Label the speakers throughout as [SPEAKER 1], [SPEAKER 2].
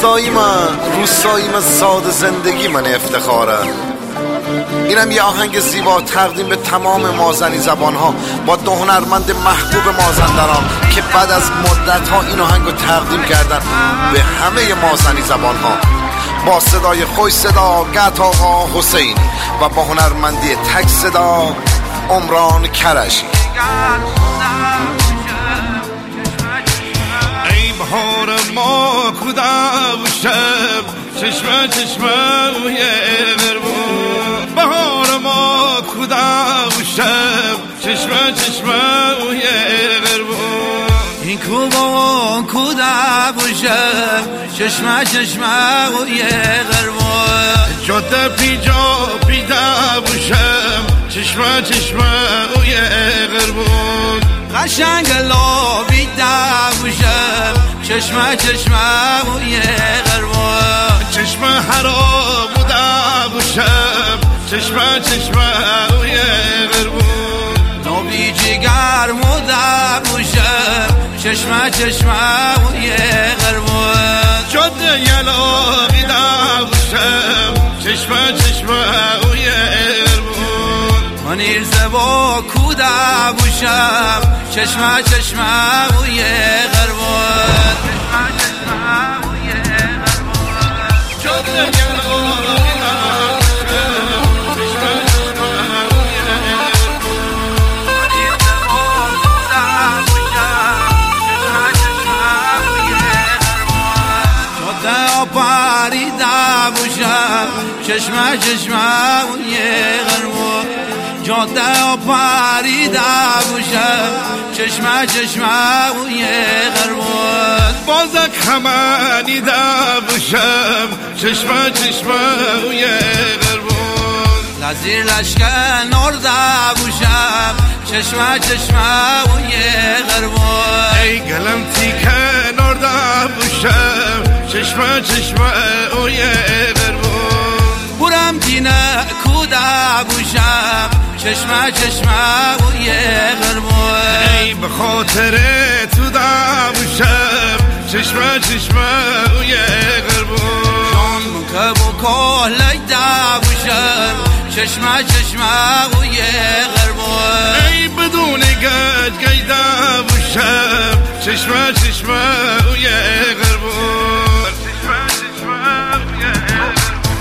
[SPEAKER 1] روستایی من ساده زندگی من افتخاره. اینم یه آهنگ زیبا تقدیم به تمام مازنی زبان‌ها با دو هنرمند محبوب مازندران که بعد از مدت‌ها این آهنگو تقدیم کردن به همه مازنی زبان‌ها با صدای خوش صدا قط آقا حسینی و با هنرمندی تک صدا عمران کرشی.
[SPEAKER 2] ای بهار ما کودک و شب چشمه چشمه و یه غربون، بهار ما کودک و شب چشمه چشمه و یه غربون،
[SPEAKER 3] این کوبا کودک و شب چشمه چشمه و یه غربون،
[SPEAKER 2] جاده پیجا پیده و شب چشمه چشمه و یه غربون،
[SPEAKER 3] قشنگ لابیده و شب چشمه چشمه و یه غربون،
[SPEAKER 2] چشمه حرام بوده و شب چشمه چشمه و یه غربون،
[SPEAKER 3] نوبی جگر موده و شب چشمه چشمه و یه غربون،
[SPEAKER 2] جاده یلاقیده و شب چشمه چشمه و یه غربون،
[SPEAKER 3] منیر زبا کوده و شب چشمه چشمه و یه غربون، چشمه چشمه و یه غربون،
[SPEAKER 2] جاده یلاقیده و شب چشمه چشمه و یه غربون،
[SPEAKER 3] منیر زبا کوده و شب چشمه چشمه و یه غربون، جاده پریده و شب چشمه چشمه و یه غربون، جاده پریده و شب چشمه چشمه و یه غربون،
[SPEAKER 2] بازک همانیده و شب چشمه چشمه و یه غربون،
[SPEAKER 3] لزیر لشکن نرده و شب چشمه چشمه و یه غربون،
[SPEAKER 2] ای گلم تیکه نرده و شب چشمه چشمه و یه غربون،
[SPEAKER 3] برم دینه کوده و شب چشمه چشمه و یه غربون،
[SPEAKER 2] ای به خاطر تو ده و شب چشمه چشمه و یه غربون،
[SPEAKER 3] جان که بکاه لیده و شب چشمه چشمه و یه غربون،
[SPEAKER 2] ای بدون گج گیده و شب چشمه چشمه و یه غربون، چشمه چشمه و یه غربون.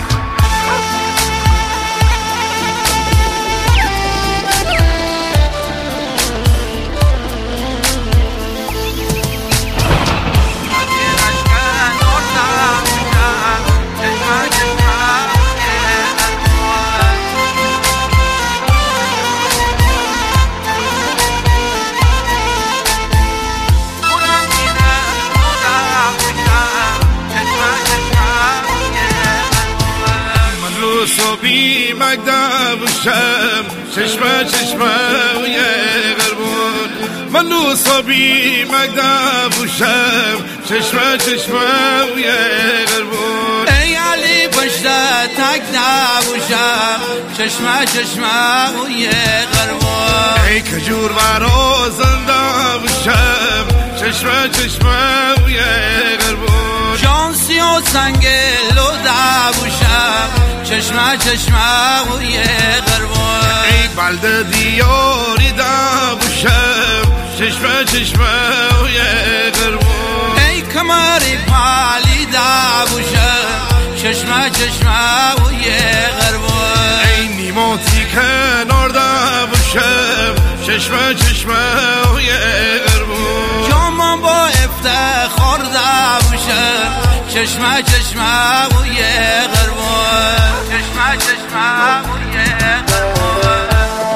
[SPEAKER 2] صبی مگده و شب چشمه چشمه و یه غربون، من لو صبی مگده و شب چشمه چشمه و یه غربون،
[SPEAKER 3] ای علی پشت تکده و شب چشمه چشمه و یه غربون،
[SPEAKER 2] ای کجور برا زنده و شب چشمه چشمه و یه غربون،
[SPEAKER 3] شانسی و سنگ لوده و شب چشمه چشمه و یه غربون،
[SPEAKER 2] ای بلده دیاری ده و شب چشمه چشمه و یه غربون،
[SPEAKER 3] ای کمری پالیده و شب چشمه چشمه و یه غربون،
[SPEAKER 2] ای نیماتی کنار ده و شب چشمه چشمه و یه غربون،
[SPEAKER 3] جامان با افتخار ده و شب چشمه چشمه و یه غربون، چشمه چشمه و یه غربون.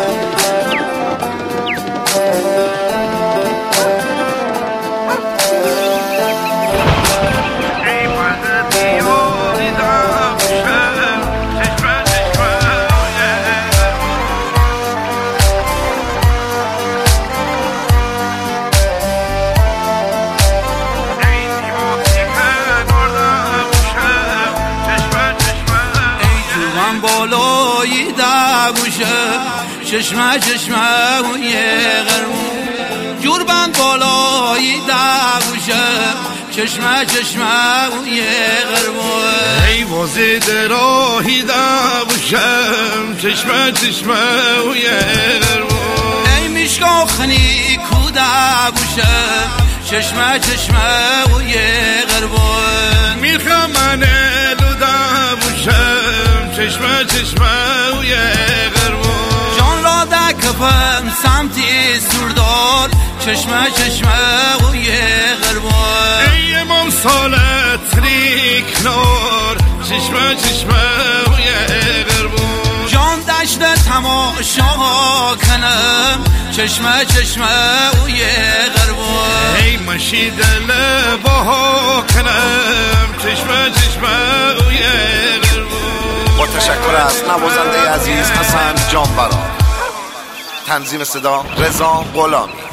[SPEAKER 3] بالایی دبوشه چشمه چشمه و یه غربون، جور بند بالایی دبوشه چشمه چشمه اوی غربون
[SPEAKER 2] ای وزید راهی دابوشم چشمه چشمه اوی غربون
[SPEAKER 3] ای میشکا خنی کودا بوشم چشمه چشمه اوی غربون
[SPEAKER 2] میخوام من لودا بوشم چشمه چشمه اوی غربون
[SPEAKER 3] جان را دکفم سمتی سردار چشمه چشمه اوی غربون
[SPEAKER 2] ای امام سالت ریک نار چشمه چشمه اوی غربون
[SPEAKER 3] جان دشت تماشا کنم چشمه چشمه اوی غربون
[SPEAKER 2] ای مشی دل باها کنم چشمه چشمه اوی غربون
[SPEAKER 1] با تشکر از نوازنده عزیز حسن جانبرا. تنظیم صدا رضا غلامی.